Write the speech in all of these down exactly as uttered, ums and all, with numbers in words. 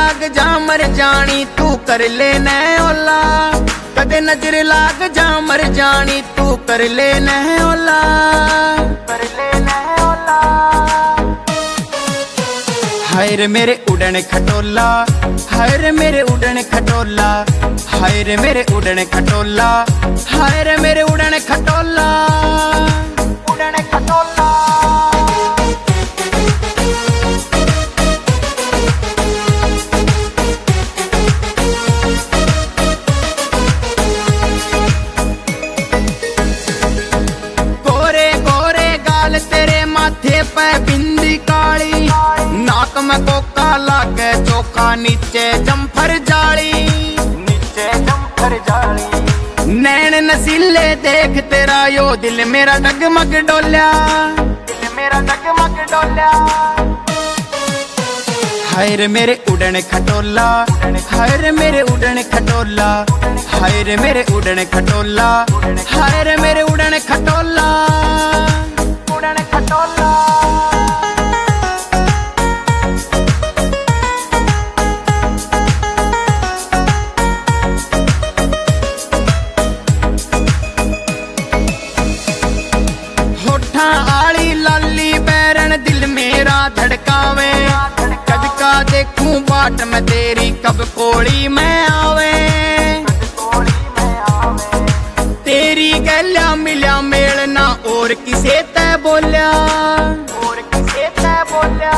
लाग जा मर जानी तू कर ले न ओला, कदे नजर लाग जा मर जानी तू कर ले न ओला, कर ले न ओला। हाय रे मेरे उड़न खटोला, हाय रे मेरे उड़न खटोला, हाय रे मेरे उड़न खटोला, हाय रे मेरे उड़न खटोला, उड़न खटोला। गोरे गोरे गाल तेरे माथे पे बिंदी काली, नाक में कोका लागे चोखा नीचे जम्फर जाली, नीचे जम्फर जाली। नैन नसीले देख तेरा यो दिल मेरा डगमग डोल्या, दिल मेरा डगमग डोल्या। हाय रे मेरे उड़न खटोला, हाय रे मेरे उड़न खटोला, हाय रे मेरे उड़न खटोला, हाय रे मेरे उड़न खटोला, उड़न खटोला। होठा आली लाली बैरन दिल मेरा धड़कावे, कद का देखूं बाट में तेरी कब कोड़ी में आवे, तेरी गल्या मिल्या मेलना और किसे तै बोल्या, और किसे तै बोल्या।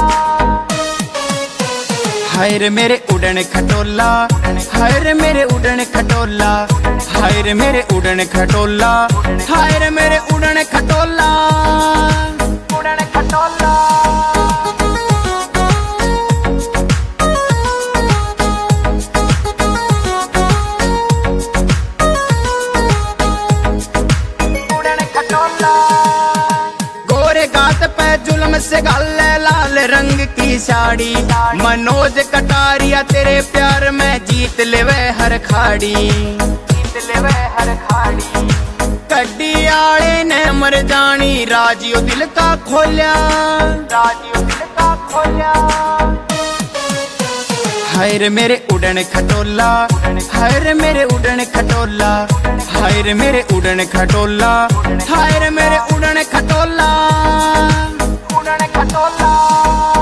हाय रे मेरे उड़न खटोला, हाय रे मेरे उड़न खटोला, हाय रे मेरे उड़न खटोला, हाय रे मेरे उड़न खटोला, उड़न खटोला। गोरे गात पे जुल्म से गाले लाल रंग की साड़ी, मनोज कटारिया तेरे प्यार में जीत लेवे हर खाड़ी, जीत लेवे हर खाड़ी। कड्डी आले ने मर जानी राजियो दिल का खोल्या, राजियो दिल का खोल्या। हाय रे मेरे उड़न खटोला, हाय रे मेरे उड़न खटोला, हाय रे मेरे उड़न खटोला, हाय रे मेरे उड़न खटोला, उड़न खटोला।